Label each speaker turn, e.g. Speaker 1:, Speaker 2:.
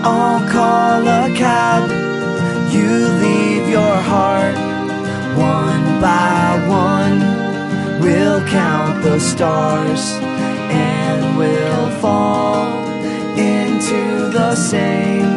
Speaker 1: I'll call a cab, you leave your heart. One by one, we'll count the stars, and we'll fall into the same